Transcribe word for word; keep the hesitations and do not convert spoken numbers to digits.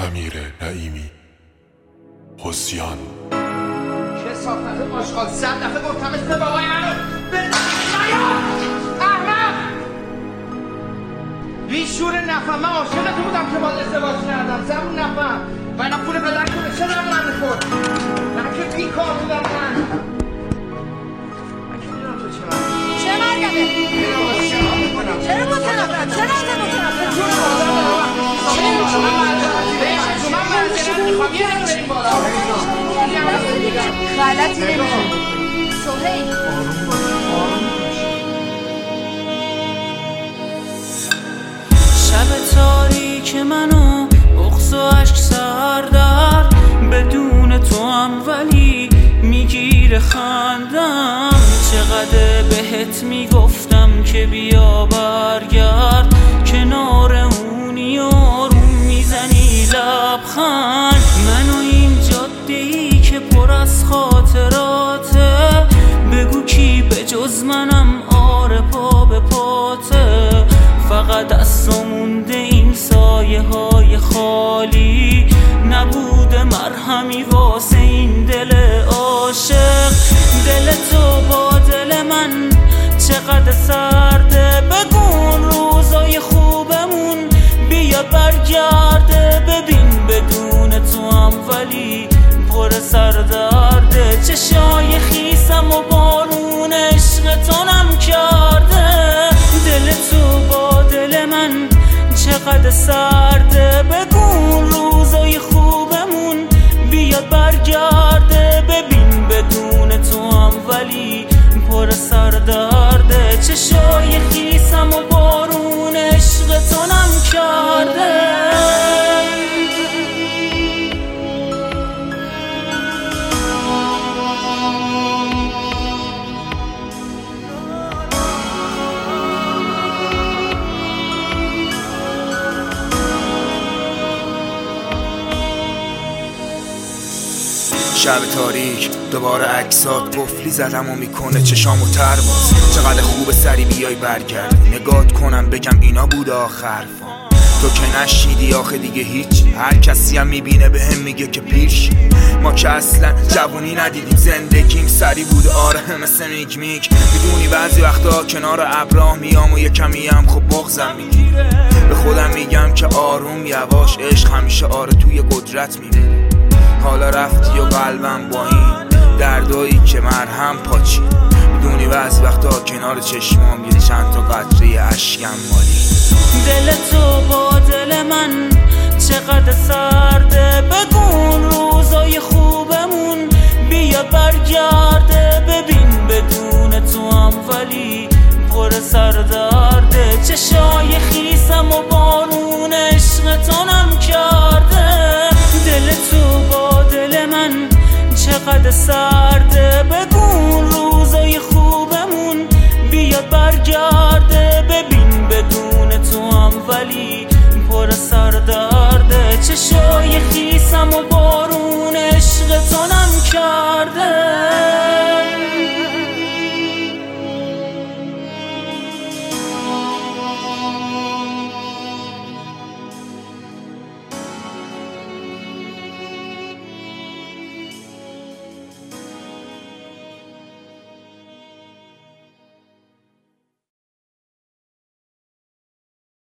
امیر نعیمی حسیان چه صافت آشغال صد دفعه گفتم اسم بابای منو به نیار احمق بیشور نفهم. من عاشقت بودم که باید ازدواج کردم زبون نفهم و اینا پول بدن کنه چه در من خود من که بی کار بودم من من که میدونم تو چه مرگه چه مرگمه؟ چرا متنفرم؟ چرا ازم متنفرم؟ جون آدم دارم چه من مرزم من مرزم میخوام یه هم بریم بالا غلطی نمیشه سهیل شب تاریک منو بغض و عشق سردر بدون تو هم ولی میگیره خندم. چقدر بهت میگفتم که بیا برگرد کنار اونی آروم میزنی لبخند. منو این جاده‌ای که پر از خاطراته بگو کی به جز منم آره پا به پاته. فقط دست مونده این سایه های خالی نبوده مرهمی واسه این دل عاشق. دل تو با دل من چقدر سرده بگون روزای خوبمون بیا برگرده. ببین بدون تو هم ولی پر سردرده. چشای خیسم و بارون عشق تو نم کرده. دل تو با دل من چقدر سرده بگون روزای خوبمون بیاد برگرده. ببین بدون تو هم ولی پر سردرده. چشای خیسم و بارون عشق تو نم کرده. شب تاریک دوباره عکسات قفلی زدم و میکنه چشامو تر باز. چقدر خوب سری بیای برگردی نگات کنم بگم اینا بود آخر فام. تو که نشنیدی آخه دیگه هیچ. هر کسی هم میبینه به هم میگه که پیش ما که اصلا جوونی ندیدیم. زندگیم سری بود آره مثل میک میک. میدونی بعضی وقتا کنار ابراه میام و یه کمی هم خب بغضم میگیره. به خودم میگم که آروم یواش عشق همیشه آره توی قدرت میره. حالا رفتی و قلبم با این دردایی که مرهم پاچی. میدونی بعضی وقتا کنار چشمام یه چند تا قطره اشکم مالی. دل تو با دل من چقدر سرده بگون روزای خوبمون بیا برگرده. ببین بدون تو هم ولی پر سردرده. چشای خیسم و بارون عشق تو نم کرده. دل تو با دل من چقدر سرده بگون روزای خوبمون بیاد برگرده. ببین بدون تو هم ولی پر سردرده. چشای خیسم و بارون عشق تو نم کرده.